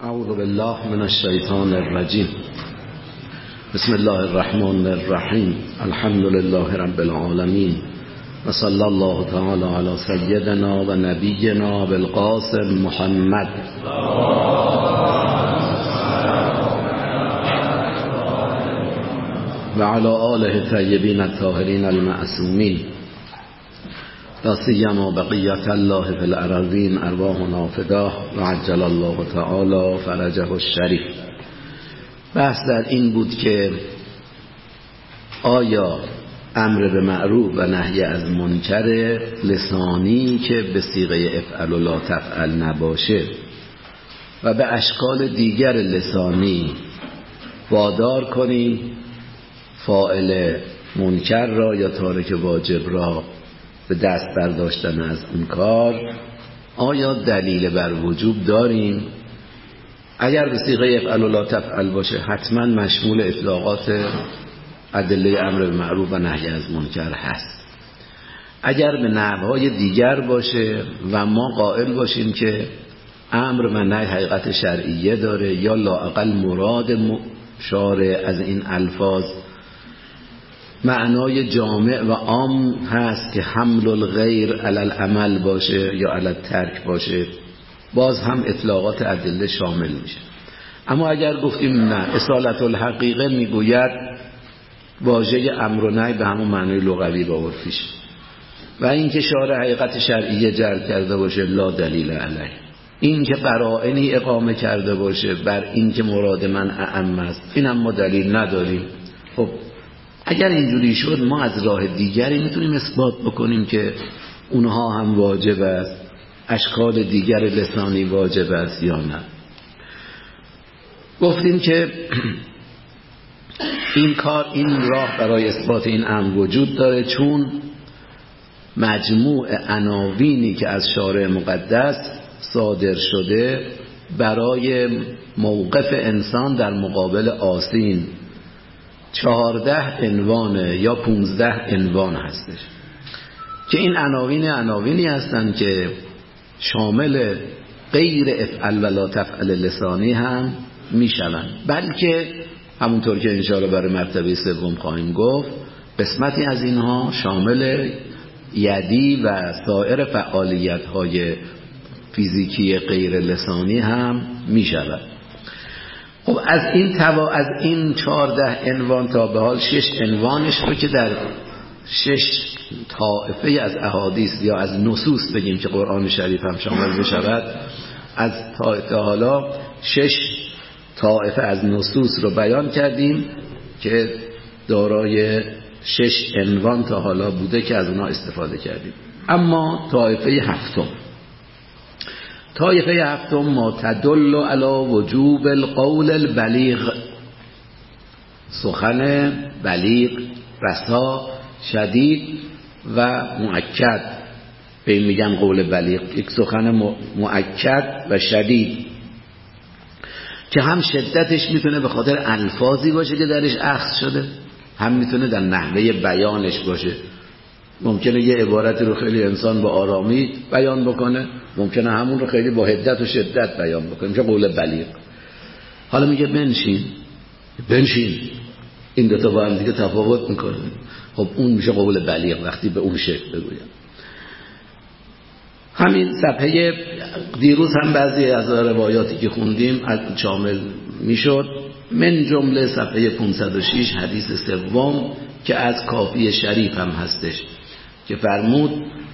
اعوذ بالله من الشیطان الرجیم. بسم الله الرحمن الرحیم. الحمد لله رب العالمین و صلی الله تعالی علی سیدنا و نبینا بالقاسم محمد و علی آله طیبین الطاهرین المعصومین لا سیما بقیت الله فی الارضین ارواحنا فداه و عجل الله تعالی فرجه الشریف. بحث در این بود که آیا امر به معروف و نهی از منکر لسانی که به صیغه افعل و لا تفعل نباشه و به اشکال دیگر لسانی وادار کنیم فاعل منکر را یا تارک واجب را به دست برداشتن از اون کار، آیا دلیل بر وجوب داریم؟ اگر به صیغه افعل و لا تفعل باشه حتما مشمول اطلاقات ادله امر به معروف و نهی از منکر هست. اگر به نحوهای دیگر باشه و ما قائل باشیم که امر و نهی حقیقت شرعیه داره یا لااقل مراد شارع از این الفاظ معنای جامع و عام هست که حمل الغیر علی العمل باشه یا علی الترک باشه، باز هم اطلاقات ادله شامل میشه. اما اگر گفتیم نه، اصالت الحقیقه میگوید واژه امر و نهی به همون معنای لغوی و عرفیش و اینکه شارع حقیقت شرعیه جر کرده باشه لا دلیل علیه، این که قرائنی اقامه کرده باشه بر این که مراد من اعم است، این هم ما دلیل نداریم. خب اگر اینجوری شد ما از راه دیگری میتونیم اثبات بکنیم که اونها هم واجب است، اشکال دیگر لسانی واجب است یا نه. گفتیم که این راه برای اثبات این امر وجود داره، چون مجموع عناوینی که از شارع مقدس صادر شده برای موقف انسان در مقابل آسین 14 عنوان یا 15 عنوان هستش که این عناوینی هستند که شامل غیر افعل ولا تفعل لسانی هم میشوند، بلکه همونطور که انشاءالله برای مرتبه سوم خواهیم گفت قسمتی از اینها شامل یدی و سایر فعالیت های فیزیکی غیر لسانی هم میشود. خب از این 14 عنوان تا به حال 6 عنوانش رو که در 6 طائفه از احادیث یا از نصوص بگیم که قرآن شریف هم شامل بشود، از تا حالا 6 طائفه از نصوص رو بیان کردیم که دارای 6 عنوان تا حالا بوده که از اونها استفاده کردیم. اما طایفه هفتم ما تدل علی وجوب القول البلیغ، سخن بلیغ، رسا، شدید و مؤکد. به این میگن قول بلیغ، یک سخن مؤکد و شدید که هم شدتش میتونه به خاطر الفاظی باشه که درش اخذ شده، هم میتونه در نحوه بیانش باشه. ممکنه یه عبارتی رو خیلی انسان با آرامی بیان بکنه، ممکنه همون رو خیلی با حدت و شدت بیان بکنه، میشه قول بلیغ. حالا میگه بنشین، این دوتا با هم دیگه تفاوت میکنه، خب اون میشه قول بلیغ وقتی به اون شکل بگویم. همین صفحه دیروز هم بعضی از روایاتی که خوندیم شامل میشد، من جمله صفحه 506 حدیث سوم که از کافی شریف هم هستش که فرمود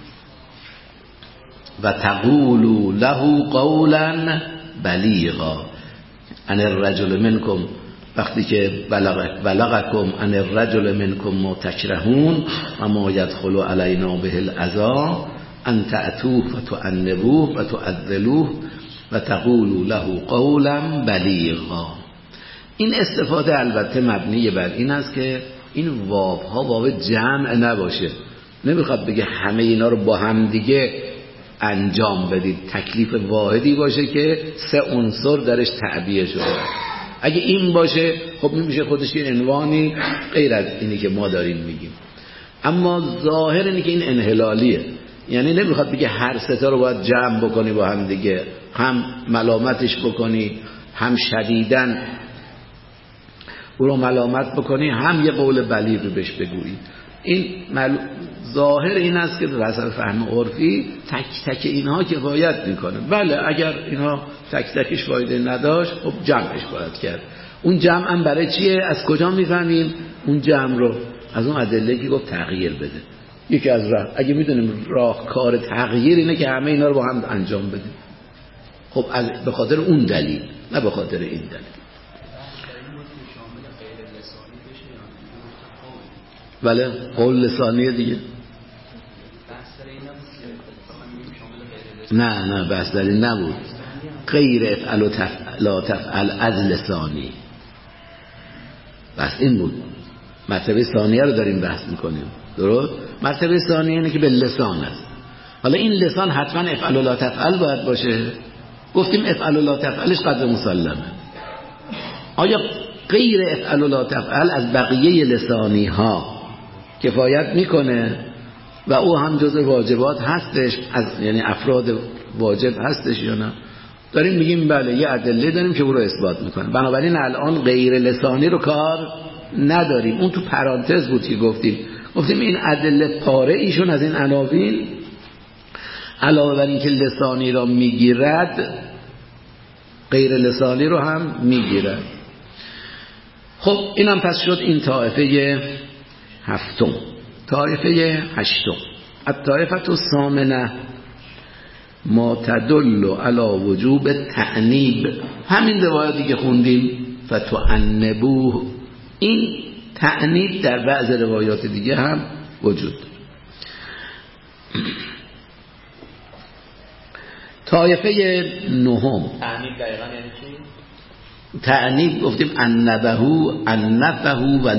و تقولوا له قولا بلیغا ان الرجل منکم، وقتی که بلغکم ان الرجل منکم ما تکرهون و ما یدخل علینا به الاذى ان تأتوه و تعنبوه و تعذلوه و تقولوا له قولا بلیغا. این استفاده البته مبنی بر این است که این واوها واو جمع نباشه، نمیخواد بگه همه اینا رو با هم دیگه انجام بدید، تکلیف واحدی باشه که 3 عنصر درش تعبیه شده. اگه این باشه خب میشه خودش یه عنوانی غیر از اینی که ما داریم میگیم. اما ظاهر اینه که این انحلالیه، یعنی نمیخواد بگه هر 3 تا رو باید جمع بکنی با هم دیگه، هم ملامتش بکنی، هم شدیدن او رو ملامت بکنی، هم یه قول بلیغ رو بهش بگویی. این ظاهر این است که به واسه فهم عرفی تک تک اینها کفایت میکنه. بله اگر اینها تک تکش فایده نداشت خب جمعش باید کرد. اون جمع هم برای چیه؟ از کجا میفهمیم اون جمع رو؟ از اون ادله که گفت تغییر بده. یکی از راه، اگه میدونیم راهکار تغییر اینه که همه اینا رو با هم انجام بدیم، خب به خاطر اون دلیل، نه به خاطر این دلیل. بله قول لسانیه دیگه. نه بحث در این نبود. غیر افعل و لا تفعل از لسانی، بس این بود. مرتبه ثانیه رو داریم بحث میکنیم، درست؟ مرتبه ثانیه اینه که به لسان است. حالا این لسان حتما افعل و لا تفعل باید باشه؟ گفتیم افعل و لا تفعلش قدر مسلمه. آیا غیر افعل و لا تفعل از بقیه لسانی ها کفایت میکنه و او هم جزء واجبات هستش، از یعنی افراد واجب هستش یا نه؟ داریم میگیم بله یه ادله داریم که او رو اثبات میکنه. بنابراین الان غیر لسانی رو کار نداریم. اون تو پرانتز بود که گفتیم این ادله پاره ایشون از این عناوین علاوه بر این که لسانی را میگیرد غیر لسانی رو هم میگیرد. خب اینم پس شد این طایفه هفتم. طایفه هشتم، الطایفه الثامنه ما تدل علی وجوب تأنیب. همین روایتی که خوندیم فتعنبوه، این تأنیب در بعض روایات دیگه هم وجود داره. طایفه نهم، تأنیب دقیقا یعنی چی؟ تأنیب گفتیم انفه و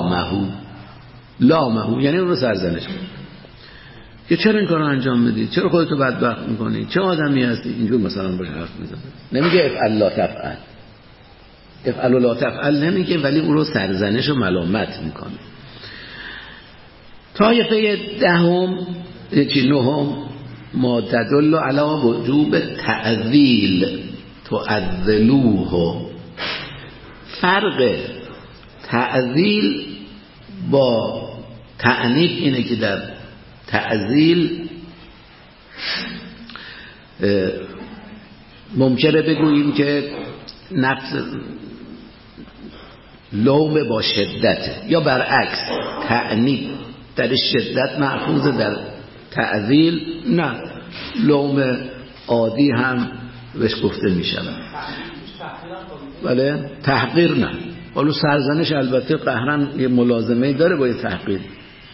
لامه یعنی اون رو سرزنش کنه که چرا این کار رو انجام میدی، چرا خودتو بدبخت میکنی، چه آدمی هستی، اینجور مثلا باشه حرف میزنه. نمیگه افعل لا تفعل، افعل لا تفعل نمیگه، ولی اون رو سرزنش و ملامت میکنه. طایفه نهم ما تدل علی وجوب تعذیل تعذلوه. فرق تعذیل با تأنیب اینه که در تعذیل ممکنه بگوییم که نفس لوم با شدت، یا برعکس تأنیب در شدت مأخوذ، در تعذیل نه، لوم عادی هم بهش گفته می شود. بله تحقیر نه، حالا سرزنش البته قهرن یه ملازمه داره با یه تحقیر.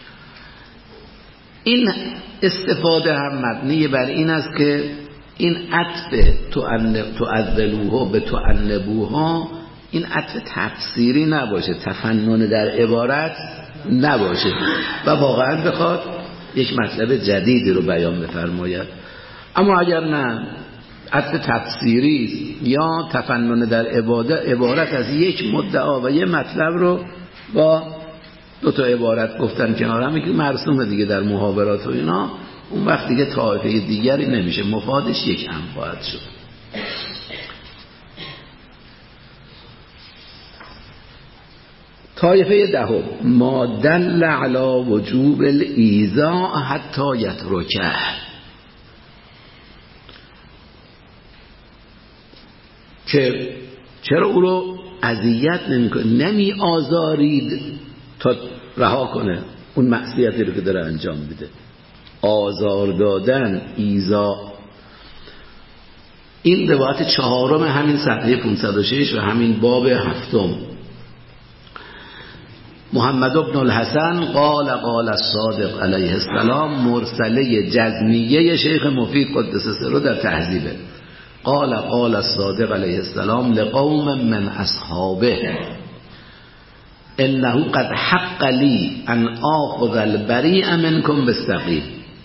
این استفاده هم مبنی بر این است که این عطف تعذلوها به تعنبوها این عطف تفسیری نباشه، تفنن در عبارت نباشه و واقعا بخواد یک مطلب جدیدی رو بیان بفرماید. اما اگر نه عطف تفسیری یا تفنن در عبارت از یک مدعا و یک مطلب رو با دو تا عبارت گفتن کنار هم، که مرسومه دیگه در محاورات و اینا، اون وقت دیگه طایفه دیگری نمیشه، مفادش یک هم خواهد شد. طایفه دهم ما دل علی وجوب الایذاء حتی یترکه. که چرا او رو اذیت نمی‌کنه، نمی آزارید تا رها کنه اون معصیتی رو که داره انجام میده. آزار دادن، ایذا، این روایت چهارم همین صفحه 506 و همین باب هفتم. محمد بن الحسن قال الصادق علیه السلام، مرسله جزمیه شیخ مفید قدس سره در تهذیبه. قال الصادق علیه السلام لقوم من اصحابه انه قد حق لی ان آخذ البریء منکم بالسقیم.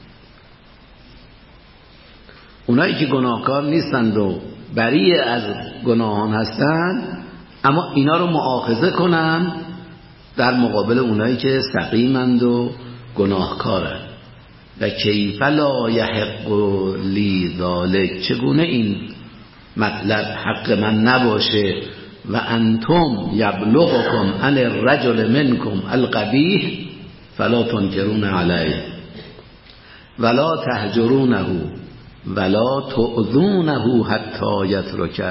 اونایی که گناهکار نیستند و بری از گناهان هستند، اما اینا رو مؤاخذه کنن در مقابل اونایی که سقیمند و گناهکارند. و کیف لا یحق لی ذالک، چگونه این مطلب حق من نباشه و انتم یبلغکم عن الرجل منکم القبیح فلا تنکرون علیه ولا تهجرونه ولا تؤذونه حتی یترک،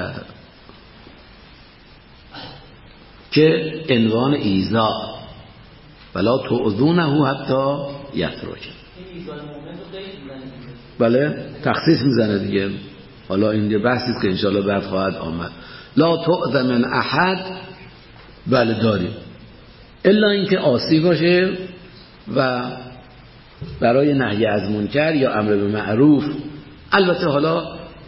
که عنوان ایذا، ولا تؤذونه حتی یترک. بله تخصیص میزنه دیگه. حالا این یه بحثی که انشاءالله بعد خواهد آمد. لا تؤذ من احد، بله داریم، الا اینکه عاصی باشه و برای نهی از منکر یا امر به معروف. البته حالا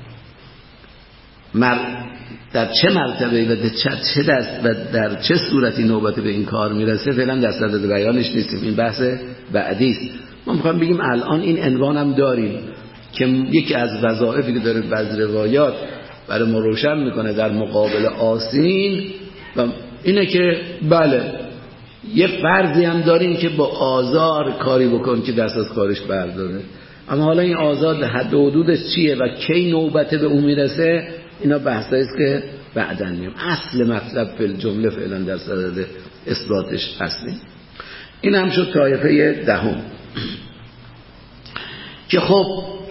در چه مرتبه و چه دست و در چه صورتی نوبت به این کار میرسه فعلا در صدد بیانش نیستیم، این بحث بعدی است. ما میخوایم بگیم الان این عنوان هم داریم که یکی از وظایفی که داره بعض روایات برای ما روشن میکنه در مقابل آسین و اینه که بله یه فرضی هم داریم که با آزار کاری بکن که دست از کارش برداره، اما حالا این آزار حد و حدودش چیه و کی نوبت به اون میرسه، اینا بحثایی است که بعداً میام. اصل مطلب فی الجمله فعلا در صدد اثباتش هستیم. این هم شد طایفه دهم که خب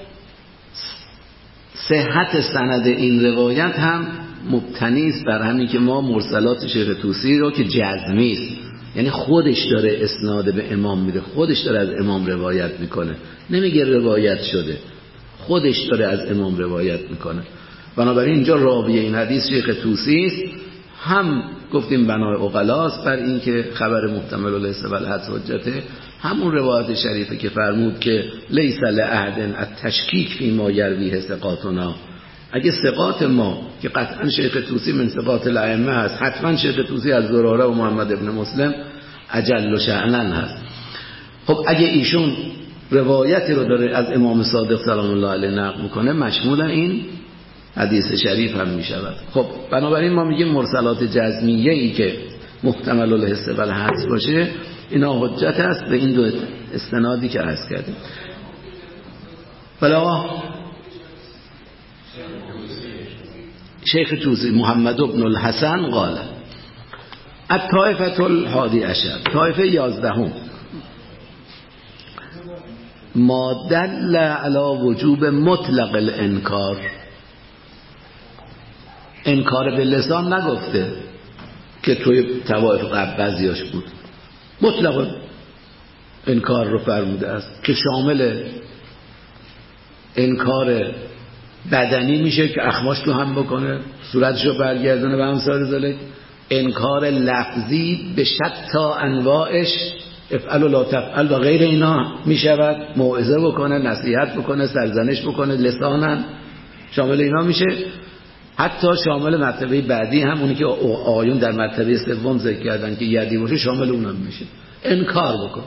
صحت سند این روایت هم مبتنی است بر همین که ما مرسلات شیخ طوسی رو که جزمی است، یعنی خودش داره اسناد به امام میده، خودش داره از امام روایت میکنه، نمیگه روایت شده، خودش داره از امام روایت میکنه. بنابراین اینجا راوی این حدیث شیخ طوسی است، هم گفتیم بنای عقلاست بر این که خبر محتمل لیس بل حدس حجته، همون روایت شریفه که فرمود که لیس لأحد التشکیک فی ما یرویه ثقاتنا، اگه ثقات ما که قطعا شیخ طوسی من ثقات الائمه هست، حتما شیخ طوسی از زراره و محمد ابن مسلم اجل شأنن هست. خب اگه ایشون روایتی رو داره از امام صادق سلام الله علیه نقل میکنه، مشمول این حدیث شریف هم میشود. خب بنابراین ما میگیم مرسلات جزمیه ای که محتمل الحس و الحدس باشه اینا حجت است به این دو استنادی که عرض کردیم. بلا شیخ طوسی محمد ابن الحسن قال الطائفة الحادی عشر، طائفه 11 ما دل علی وجوب مطلق الانکار، انکار به لسان نگفته که توی طوائف قبل بعضیاش بود، مطلق انکار رو فرموده است که شامل انکار بدنی میشه که اخماش تو هم بکنه، صورتشو برگردونه به امثال ذالک، انکار لفظی به شتا انواعش افعل و لا تفعل و غیر اینا میشود، موعظه بکنه، نصیحت بکنه، سرزنش بکنه لسانا، شامل اینا میشه. حتی شامل مرتبه بعدی هم اونی که آیون در مرتبه سوم ذکر کردن که یدی باشه شامل اونم میشه. انکار بکن،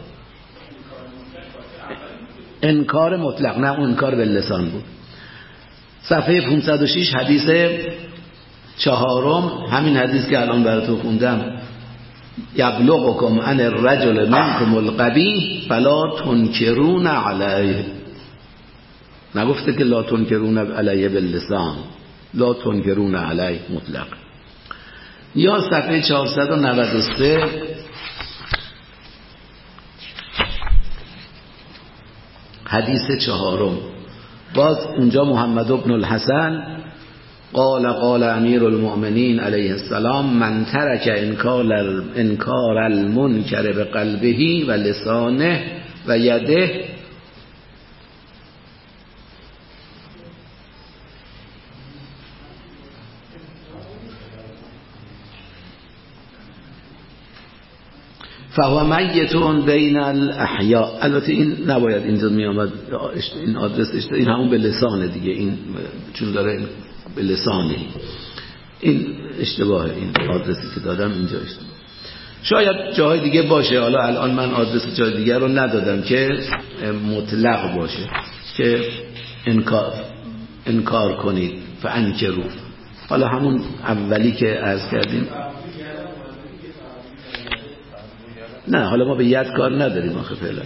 انکار مطلق، نه اون انکار به لسان بود. صفحه 506 حدیث 4 همین حدیث که الان براتون خوندم، یبلغکم عن الرجل منکم القبیح فلا تنکرون علیه، نگفته که لا تنکرون علیه باللسان، لا تنکرون علیه مطلق. یا صفحه 493 حدیث 4 باز اونجا محمد ابن الحسن قال امیر المؤمنین علیه السلام من ترک انکار المنکر بقلبه و لسانه و یده فهو میتون بین الاحیاء. البته این نباید اینجا می آمد، این آدرس این همون به لسانه دیگه، این چون داره به لسانه، این اشتباهه، این آدرسی که دادم اینجا اشتباه. شاید جاهای دیگه باشه، حالا الان من آدرس جای دیگه رو ندادم که مطلق باشه که انکار کنید فانکروا، حالا همون اولی که عرض کردیم. نه حالا ما به ید کار نداریم آخه فعلا.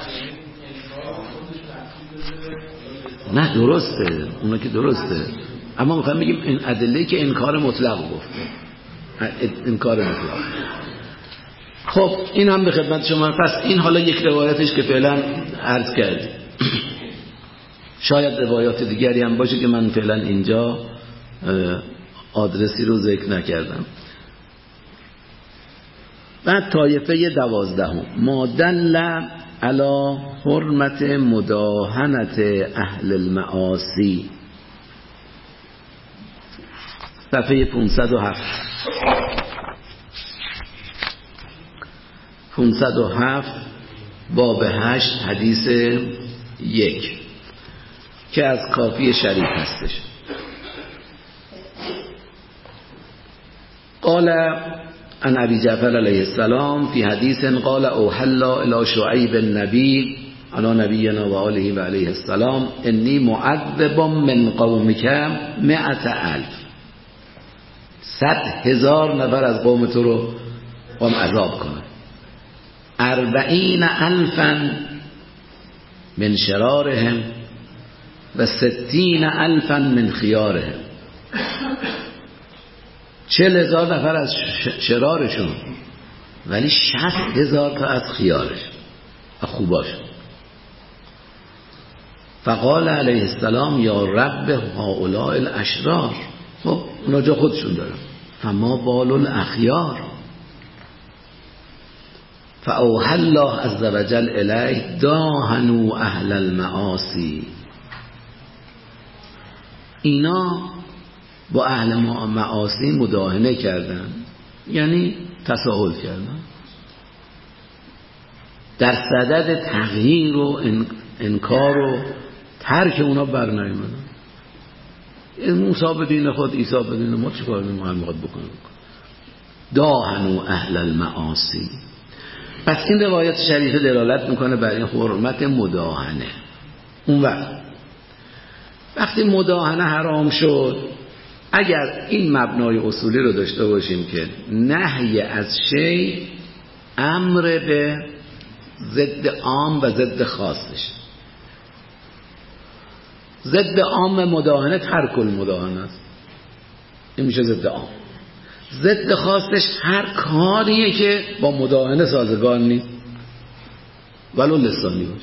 نه درسته، اونا که درسته، اما میخوایم بگیم این ادله که انکار مطلق گفته، انکار مطلق. خب این هم به خدمت شما. پس این حالا یک روایتش که فعلا عرض کردیم، شاید روایات دیگری هم باشه که من فعلا اینجا آدرسی رو ذکر نکردم. بعد طایفه 12 ما دل علی حرمت مداهنت اهل المعاصی، صفحه 507 باب 8 حدیث 1 که از کافی شریف هستش. قال عن ابي جعفر علیه السلام فی حدیث قال اوحل الی شعیب النبی علی نبینا و آله و علیه السلام انی معذب من قومک 100,000، 100,000 نفر از قوم تو رو قوم عذاب کنم، 40,000 من شرارهم و 60,000 من خیارهم، 40,000 نفر از شرارشون ولی 60,000 تا از خیارشون و خوباشون. فقال علیه السلام یا رب هؤلاء الاشرار، خب اونا جا خودشون دارن، فما بال الاخیار. فاوحى الله عز وجل الیه داهنوا اهل المعاصی، اینا با اهل معاصی مداهنه کردن، یعنی تساهل کردن در صدد تغییر و انکار و ترک اونا بر نیامدن. موسی به دین خود، عیسی به دین ما، چه کار ما هم میخواد بکنیم؟ داهنوا اهل المعاصی. پس این روایت شریفه دلالت میکنه بر این حرمت مداهنه. اون وقتی مداهنه حرام شد، اگر این مبنای اصولی رو داشته باشیم که نهی از شی امر به ضد عام و ضد خاصش، ضد عام مداهنه ترک المداهنه است، این میشه ضد عام. ضد خاصش هر کاریه که با مداهنه سازگار نیست ولو لسانی باشه،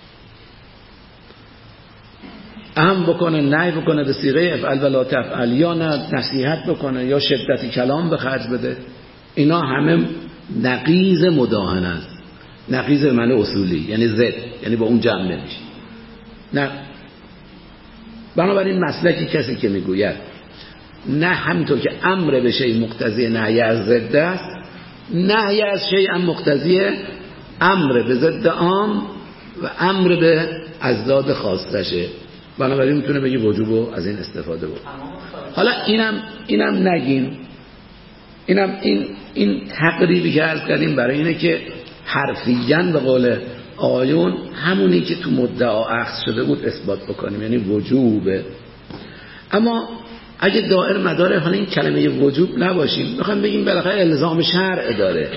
هم بکنه، نهی بکنه به صیغه افعل ولا تفعل، یا نه نصیحت بکنه یا شدتی کلام به خرج بده، اینا همه نقیض مداهنه است. نقیض به معنی اصولی، یعنی ضد، یعنی با اون جمع نمیشه. نه، بنابراین مسلکی کسی که میگوید نه همینطور که امر به شیء مقتضی نهی از ضد است، نهی از شیء هم مقتضی امر به ضد عام و امر به ازداد خاصشه. بنابراین میتونه بگی وجوبو از این استفاده بود. حالا اینم نگیم، این تقریبی که عرض کردیم برای اینه که حرفیاً به قول آیون همونی که تو مدعا اخذ شده بود اثبات بکنیم، یعنی وجوبه. اما اگه دائر مدار حالا این کلمه وجوب نباشیم، میخوایم بگیم بالاخره الزام شرع داره،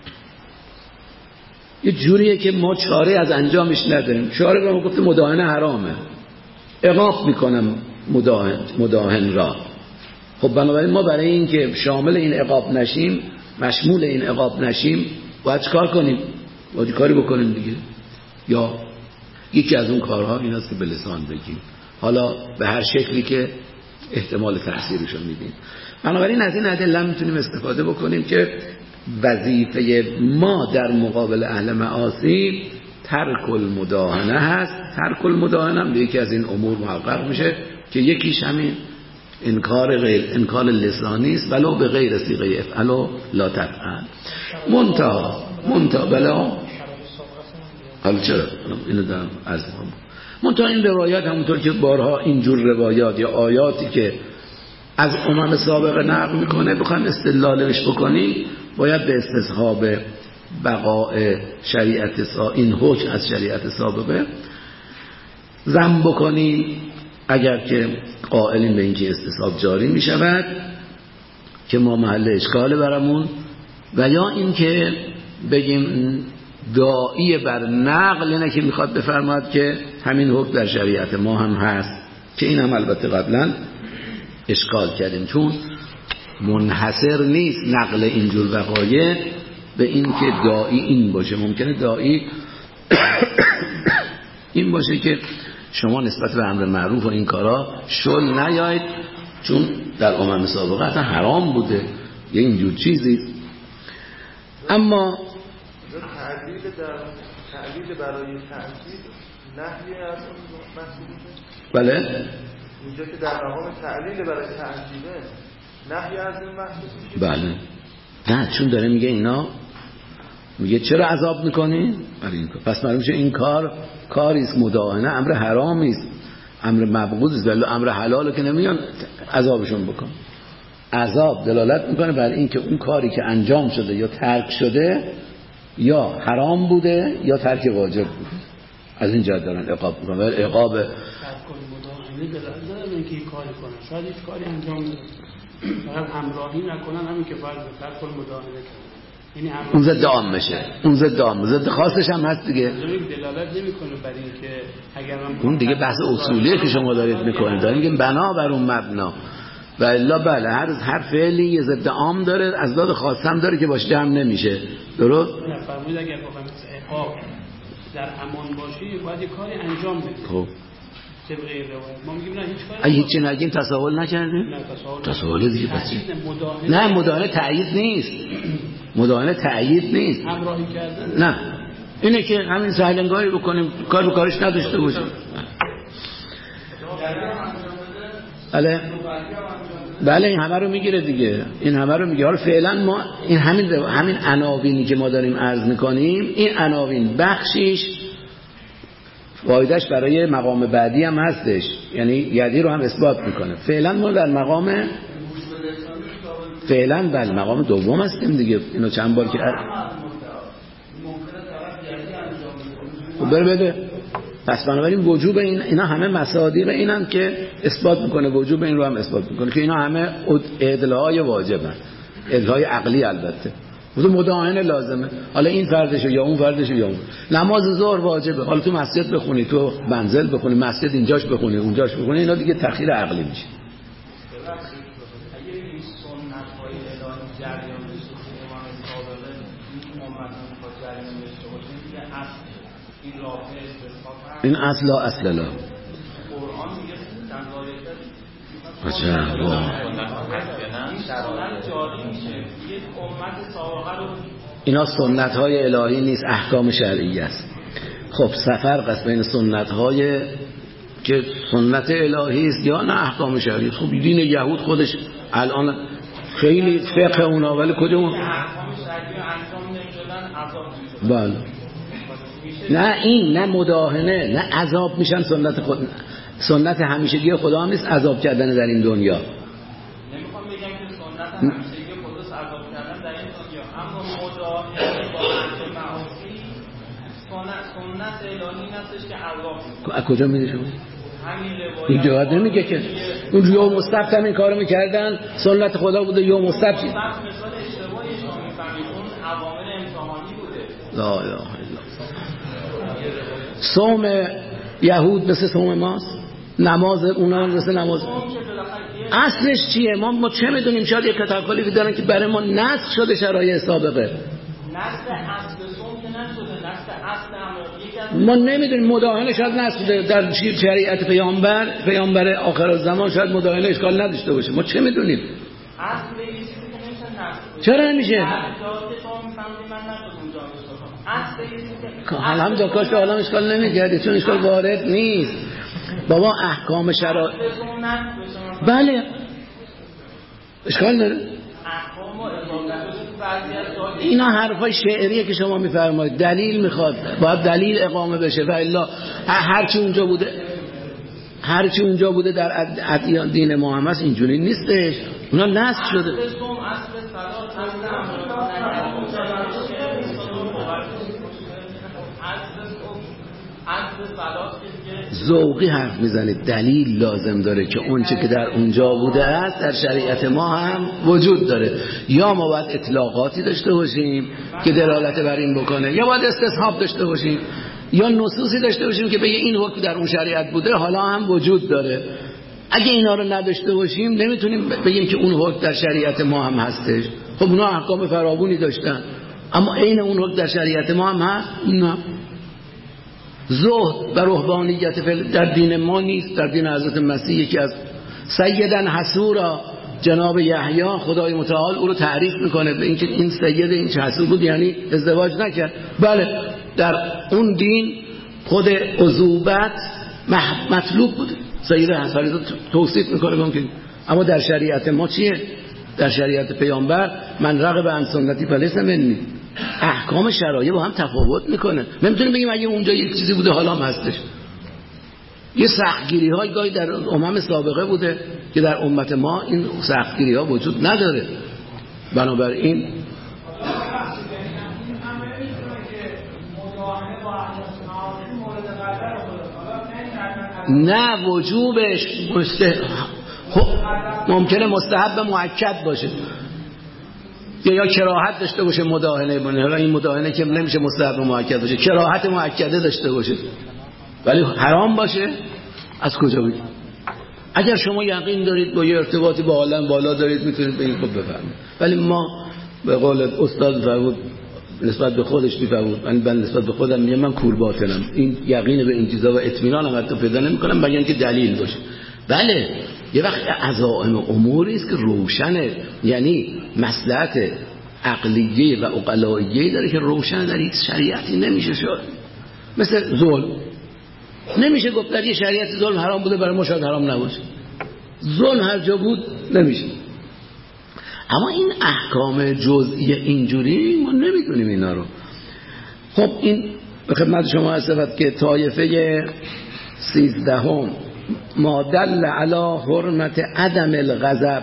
یه جوریه که ما چاره از انجامش نداریم. شارع به ما گفته مداهنه حرامه، عقاب میکنم مداهن را. خب بنابراین ما برای این که شامل این عقاب نشیم، مشمول این عقاب نشیم، باید چکار کنیم؟ باید کاری بکنیم دیگه. یا یکی از اون کارها این است که به لسان بگیم، حالا به هر شکلی که احتمال تأثیرشو میدیم. بنابراین از این ادله میتونیم استفاده بکنیم که وظیفه ما در مقابل اهل معاصی ترک المداهنه هست. ترک المداهنه هم یکی از این امور محقق میشه که یکیش همین انکار لسانی است، ولو به غیر صیغه افعل و لا تفعل. منتها بلا حالا چرا اینو دارم عرض می‌کنم. منتها این روایات همونطور که بارها اینجور روایات یا آیاتی که از امم سابقه نقل میکنه بخوایم استدلالش بکنیم، باید به استصحاب بقاء شریعت این حکم از شریعت سابقه ذم بکنیم، اگر که قائلین به اینکه استصحاب جاری می شود که ما محل اشکال برامون، و یا اینکه بگیم داعی بر نقل اینه که میخواد بفرماد که همین حکم در شریعت ما هم هست، که این هم البته قبلا اشکال کردیم، چون منحصر نیست نقل اینجور وقایع به این که داعی این باشه. ممکنه داعی این باشه که شما نسبت به امر معروف و این کارا شل نیاید، چون در امم سابقه اصلا حرام بوده یه اینجور چیزی. اما تعلیل برای تأکید نهی از اون محصولیه. بله اینجا که در مقام تعلیل برای تأکیده نهی از این محصولیه. بله نه، چون داره میگه اینا، میگه چرا عذاب میکنی؟ پس معلوم شه این کاری است مداهنه، امر حرامی است، امر مبغوض است، ولی امر حلاله که نمیان عذابشون بکن. عذاب دلالت میکنه بر این که اون کاری که انجام شده یا ترک شده یا حرام بوده یا ترک واجب بوده. از این جهت دارن عقاب میکنن. ولی عقاب ترک مداهنه دلالت اینکه این کاری کنن، شاید هیچ کاری انجام ندن، فقط همراهی نکنن، همین که فرض ترک مداهنه کنن. یعنی اون ضد عام میشه، اون ضد عام، ضد خاصش هم هست دیگه. دلالت نمیکنه بر این که اگر اون دیگه بحث اصولیه که شما دارید میکنید، دارید میگین بنا بر اون مبنا. و الا بله هر فعلی یه ضد عام داره، ازداد خاص هم داره که باش جمع نمیشه. درست؟ نه فرمودید اگر بخوایم عقاب در امان باشی باید یه کاری انجام بدی. خب طبق این روایت ما میگیم نه هیچ کاری هیچی نگیم، تساهل نکردیم. نه تساهل دیگه بس نه، مداهنه تأیید نیست، مداهنه تأیید نیست، همراهی کردن. نه اینه که همین سهلنگاری بکنیم، کار به کارش نداشته باشیم. بله این همه رو میگیره دیگه، این همه رو میگیره. حالا فعلا ما این همین عناوینی که ما داریم عرض میکنیم، این عناوین بخشیش فایدهش برای مقام بعدی هم هستش، یعنی یدی رو هم اثبات میکنه. فعلا ما در مقام بله مقام دوم هستیم دیگه. اینو چند بار که بره بده. پس بنابراین وجوب اینا همه مصادیق اینن که اثبات میکنه، وجوب این رو هم اثبات میکنه که اینا همه ادعای واجبن، ادعای عقلی البته. مداهنه لازمه، حالا این فردشه یا اون فردشه یا اون. نماز ظهر واجبه، حالا تو مسجد بخونی، تو منزل بخونی، مسجد اینجاش بخونی اونجاش بخونی، اینا دیگه تخییر عقلی میشه. این اصل لا اصل لا. اینا سنت های الهی نیست، احکام شرعی است. خب فرق است بین سنت های که سنت الهی است یا نه احکام شرعی. خب دین یهود خودش الان خیلی فقه اونا، ولی کدوم احکام شرعی انجام نمیدادن عذاب میشد. بله نه این نه مداهنه نه عذاب میشن. سنت همیشگی خدا هم نیست عذاب کردن در این دنیا. نمیخوام بگم که سنت همیشگی خدا عذاب کردن در این دنیا، اما مداهنه با اهل معاصی سنت الهی هستش که عذاب میشه. از کجا میدی شما؟ همین روایت این جواد نمیگه که اون یوم السبت هم این کارو میکردن، سنت خدا بوده یوم السبت. مثال اشتباهی شما میفهمید، اون عوامل امتحانی بوده. لا اله الا الله. صوم یهود مثل صوم ماست، نماز اونا مثل نماز. اصلش چیه؟ ما چه میدونیم؟ شاید یک تکالیفی دارن که برای ما نسخ شده شرایع سابقه. نسخ اصل صوم که نشده، نسخ اصل امر. ما نمیدونیم، مداهنه شاید نسخ شده در شریعت پیامبر آخر الزمان، شاید مداهنه اشکال نداشته باشه، ما چه میدونیم؟ اصل یه چیزی که نمیشه نسخ. چرا نمیشه؟ هم دکاش که حالا اشکال نمیگرده، چون اشکال وارد نیست بابا. احکام شرع بله اشکال نداره. اینا حرفای شعریه که شما میفرمایید، دلیل میخواد، باید دلیل اقامه بشه. و الا هرچی اونجا بوده در ادیان دین ما هم هست، اینجوری نیستش. اونا نسخ شده. ذوقی حرف میزنید، دلیل لازم داره که اون چه که در اونجا بوده است در شریعت ما هم وجود داره. یا ما باید اطلاقاتی داشته باشیم که دلالت بر این بکنه، یا باید استصحاب داشته باشیم، یا نصوصی داشته باشیم که بگه این حکم در اون شریعت بوده حالا هم وجود داره. اگه اینا رو نداشته باشیم نمیتونیم بگیم که اون حکم در شریعت ما هم هستش. خب اونا احکام فراوانی داشتن، اما عین اون حکم در شریعت ما هم هست؟ نه. زهد و رهبانیت در دین ما نیست. در دین حضرت مسیح یکی از سیدن حسورا جناب یحیی خدای متعال او رو تعریف میکنه به اینکه این سید این چه حسور بود، یعنی ازدواج نکرد. بله در اون دین خود عذوبت مطلوب بوده، سید حساری توصیف میکنه ممکن. اما در شریعت ما چیه؟ در شریعت پیامبر من رغب عن سنتی فلیس منی، احکام شرایع با هم تفاوت میکنه. نمیتونیم بگیم اگه اونجا یک چیزی بوده حالا هم هستش. یه سختگیری های گاهی در امم سابقه بوده که در امت ما این سختگیری ها وجود نداره. بنابراین نه وجوبش خب ممکنه مستحب مؤکد باشه یا کراهت داشته باشه مداهنه بونه. حالا این مداهنه که نمیشه مستحب مؤکد باشه، کراهت مؤکده داشته باشه ولی حرام باشه از کجا بگیم؟ اگر شما یقین دارید با یه ارتباطی با عالم بالا دارید میتونید بگید خب بفرمایید. ولی ما به قول استاد فرمود نسبت به خودش میفرمود، من نسبت به خودم میگم من کور باطنم، این یقین به این چیزا و اطمینانم حتی پیدا نمیکنم مگر اینکه دلیل باشه. بله یه وقت عزائم اموری است که روشنه، یعنی مصلحت عقلیه و عقلاییه داره که روشنه، در هیچ شریعتی نمیشه شد. مثل ظلم نمیشه گفت در یه شریعت ظلم حرام بوده برای ما شاید حرام نباشه. ظلم هر جا بود نمیشه. اما این احکام جزئی اینجوری ما نمیدونیم اینا رو. خب این به خدمت شما هست که طایفه 13 ما دل علی حرمت عدم الغضب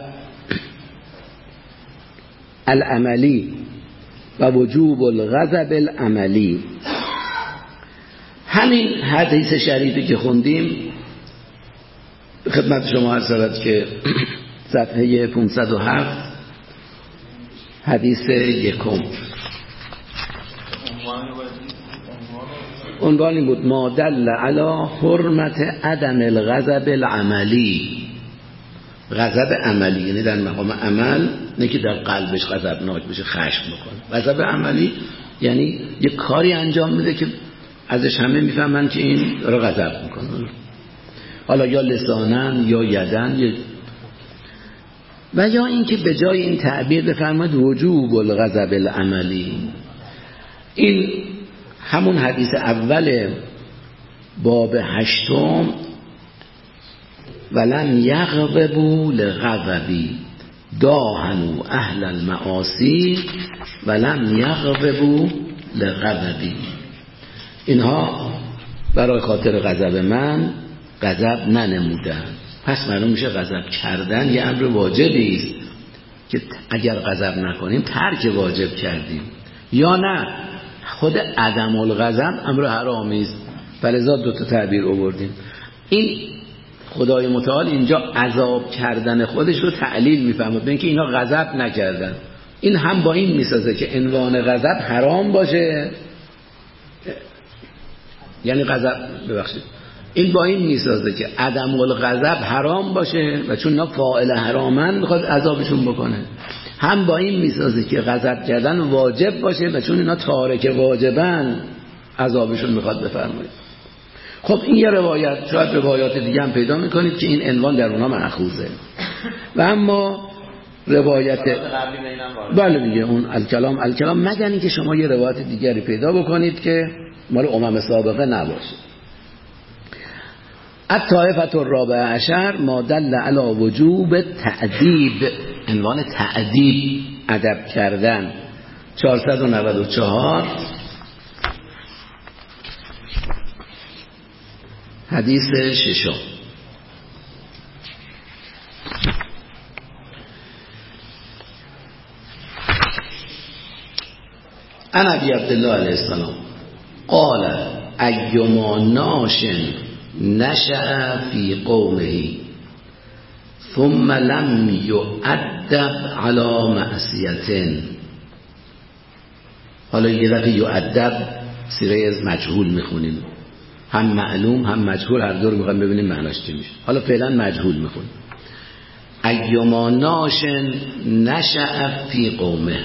العملی و وجوب الغضب العملی. همین حدیث شریفی که خوندیم خدمت شما هست که صفحه 507 حدیث یکم عنوان این بود ما دل علی حرمت عدم الغضب العملی. غضب عملی یعنی در مقام عمل، نه که در قلبش غضبناک بشه خشم بکنه. غضب عملی یعنی یک کاری انجام میده که ازش همه میفهمن که این رو غضب میکنه، حالا یا لسانن یا یدن و یا اینکه به جای این تعبیر بفرماید وجوب الغضب العملی. این همون حدیث اول باب 8 ولن یغضبوا لغضبی داهنوا اهل المعاصی ولن یغضبوا لغضبی. اینها برای خاطر غضب من غضب ننمودن. پس معلوم میشه غضب کردن یه امر واجبی است که اگر غضب نکنیم ترک واجب کردیم، یا نه خود عدم الغضب امر حرامی است. فلذا دو تا تعبیر آوردیم. این خدای متعال اینجا عذاب کردن خودش رو تعلیل میفهمه به اینکه اینا غضب نکردن. این هم با این میسازه که عنوان غضب حرام باشه، یعنی غضب ببخشید این با این میسازه که عدم الغضب حرام باشه و چون اینا فاعل حرامن میخواد عذابشون بکنه. هم با این میسازه که غضب کردن واجب باشه و چون اینا تارک واجبن عذابشون میخواد بفرمایید. خب این یه روایت، شاید روایات دیگه هم پیدا میکنید که این عنوان در اونها مأخوذه. و اما روایت بله دیگه اون الکلام مگر اینکه شما یه روایت دیگری پیدا بکنید که مال امم سابقه نباشه. الطائفة الرابعة عشر ما دل علی وجوب تأدیب، عنوان تأدیب ادب کردن. 494 حدیث 6 عن ابی عبدالله علیه السلام قال ایما ناش نشأ فی قومه ثم لم یؤدب علی معصیة. حالا یه دفعه یؤدب سیره از مجهول میخونیم، هم معلوم هم مجهول، هر دو رو میخوایم ببینیم معناش چی میشه. حالا فعلا مجهول میخونیم. ایما ناشن نشأ فی قومه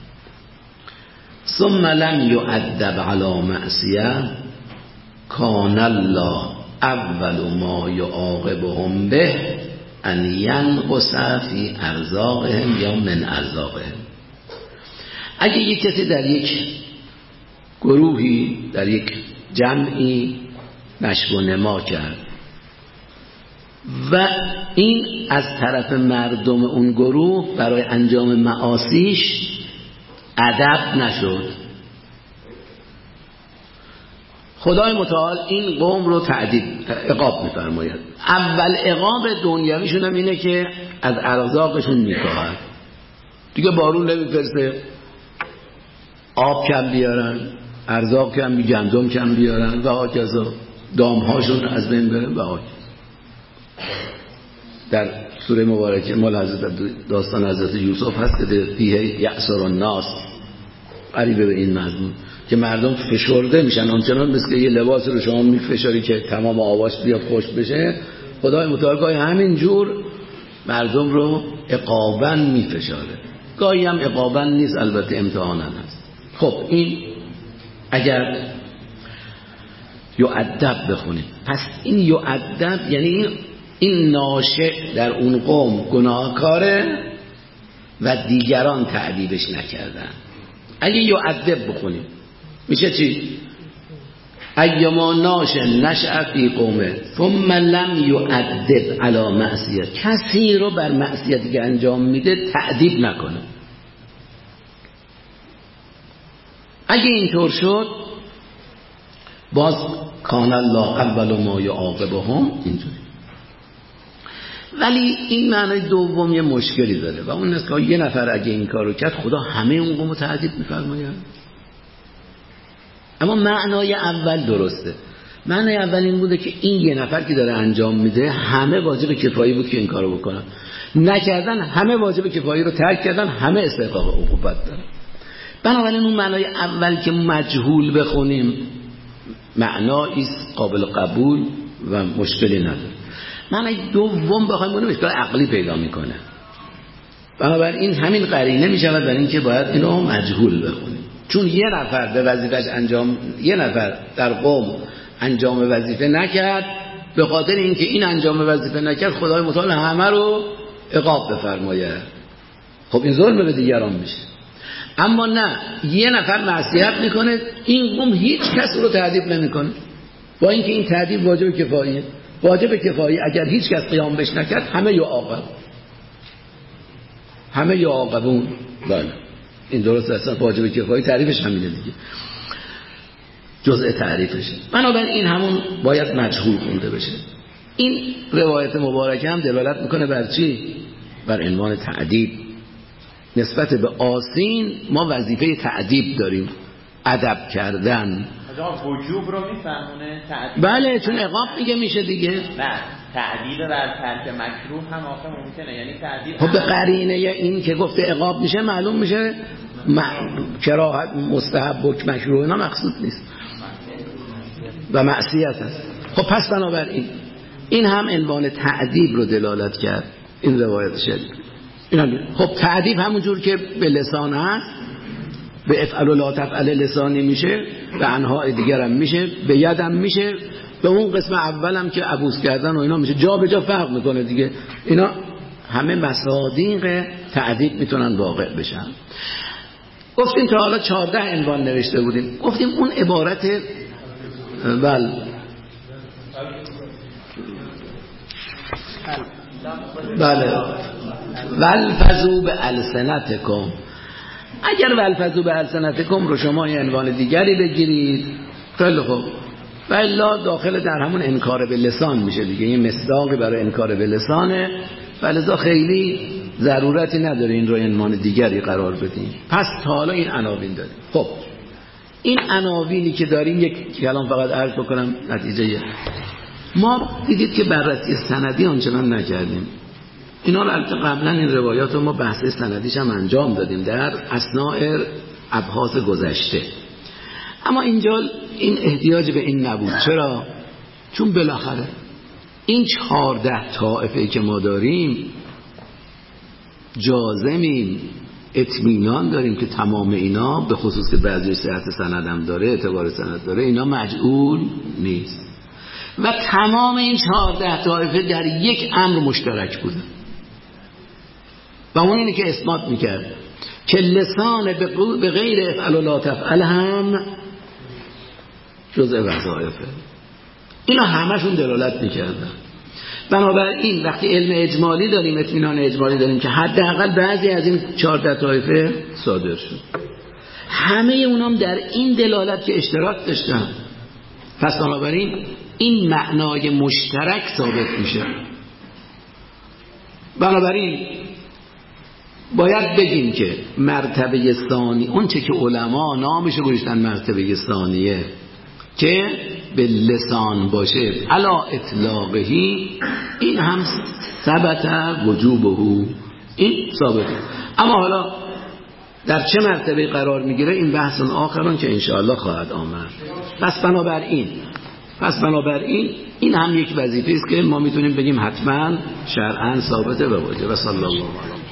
ثم لم یؤدب علی معصیه کان الله اول ما یعاقبهم به ان ینقص فی ارزاقهم یا من ارزاقهم. اگه یک کسی در یک گروهی، در یک جمعی نشو و نما کرد و این از طرف مردم اون گروه برای انجام معاصیش ادب نشد، خدای متعال این قوم رو عقاب می‌فرماید. اول عقاب دنیویشون هم اینه که از ارزاقشون میکاهد، دیگه بارون نمیفرسته، آب کم بیارن، ارزاق کم، گندم کم بیارن و هاکذا، دامهاشون از بین برن و هاکذا. در سوره مبارکه مال حضرت داستان حضرت یوسف هست که فیه یأسر الناس، قریبه به این مضمون که مردم فشرده میشن، آنچنان مثل که یه لباس رو شما میفشاری که تمام آواش بیاد خوش بشه. خدای متعال گاهی همین جور مردم رو عقاباً میفشاره، گاهی هم عقاباً نیست، البته امتحاناً هست. خب این اگر یؤدب بخونیم، پس این یؤدب یعنی این ناشئ در اون قوم گناهکاره و دیگران تعذیبش نکردن. اگه یؤدب بخونیم میشه چی؟ ایما ناشئ نشأ فی قومه ثم لم یؤدب علی معصیه، کسی رو بر معصیتی که انجام میده تعذیب نکنه. اگه اینطور شد باز کان الله اول ما یعاقبهم اینطوری. ولی این معنای دوم یه مشکلی داره و اون است که یه نفر اگه این کارو کرد خدا همه اون قومو تعذیب می‌فرماید. اما معنای اول درسته. معنای اول این بوده که این یه نفر که داره انجام میده همه واجب کفایی بود که این کارو بکنن، نکردن همه واجب کفایی رو ترک کردن، همه استحقاق عقوبت دارن. بنابراین اون معنای اول که مجهول بخونیم معنایی قابل قبول و مشکلی نداره. معنی دوم بخوایم اونو مشکل عقلی پیدا میکنه. بنابراین همین قرینه میشود برای اینکه باید اینو مجهول بخونیم، چون یه نفر به وظیفش یه نفر در قوم انجام وظیفه نکرد، به خاطر اینکه این انجام وظیفه نکرد خدای متعال همه رو عقاب بفرماید. خب این ظلم به دیگران میشه. اما نه، یه نفر معصیت میکنه، این قوم هیچ کس رو تعذیب نمیکنه، با اینکه این تعذیب واجب کفاییه. واجب کفایی اگر هیچ کس قیام بش نکرد همه یعاقبون. بله این درست اصلا واجب کفایی تعریفش همینه دیگه، جزء تعریفشه. بنابراین این همون باید مجهول خونده بشه. این روایت مبارکه هم دلالت میکنه بر چی؟ بر عنوان تعذیب. نسبت به آسین ما وظیفه تعذیب داریم، ادب کردن. وجوب رو میفهمونه تعذیب؟ بله، چون عقاب میگه میشه دیگه. نه، تعذیب بر ترک مکروه هم آخه ممکنه، یعنی تعذیب خب به قرینه این که گفته عقاب میشه معلوم میشه کراهت مستحب و مکروه اینا مقصود نیست و معصیت است. خب پس بنابراین این هم عنوان تعذیب رو دلالت کرد این روایت شریف. خب تعذیب همونجور که به لسان هست، به افعل و لا تفعل لسانی میشه، به انواع دیگر هم میشه، به ید هم میشه، به اون قسم اول هم که عبوس کردن و اینا میشه، جا به جا فرق میکنه دیگه. اینا همه مصادیق تعذیب میتونن واقع بشن. گفتیم تا حالا 14 عنوان نوشته بودیم، گفتیم اون عبارت بله والفظوا بألسنتکم. اگر والفظوا بألسنتکم رو شما یه عنوان دیگری بگیرید خیلی خوب، و الا داخل در همون انکار به لسان میشه دیگه، این مصداقی برای انکار به لسانه، فلذا خیلی ضرورتی نداره این رو عنوان دیگری قرار بدیم. پس تا حالا این عناوین داریم. خب این عناوینی که داریم یک کلام فقط عرض بکنم نتیجه. ما دیدید که بررسی سندی آنچنان نکردیم. اینا رو البته قبلا این روایات رو ما بحث سندیش هم انجام دادیم در اثناء ابحاث گذشته. اما اینجا این احتیاج به این نبود. چرا؟ چون بالاخره این 14 طائفه که ما داریم جازمیم، اطمینان داریم که تمام اینا به خصوص که بعضی صحت سندم داره، اعتبار سند داره، اینا مجعول نیست و تمام این 14 طایفه در یک امر مشترک بودن و اون اینه که اثبات میکرد که لسان به غیر افعل و لا تفعل هم جزء وظایفه. اینا همشون دلالت میکردن. بنابراین وقتی علم اجمالی داریم، اطمینان اجمالی داریم که حداقل بعضی از این 14 طایفه صادر شد، همه اونام در این دلالت که اشتراک داشتن، پس بنابراین این معنای مشترک ثابت میشه. بنابراین باید بگیم که مرتبه ثانی، اون چه که علما نامش گذاشتن مرتبه ثانیه که به لسان باشه علا اطلاقهی، این هم ثبت وجوبه، این ثابته. اما حالا در چه مرتبه قرار میگیره این بحث آخران که انشاءالله خواهد آمد. پس بنابراین این هم یک وظیفه است که ما میتونیم بگیم حتما شرعاً ثابته و واجبه. صلی الله علیه و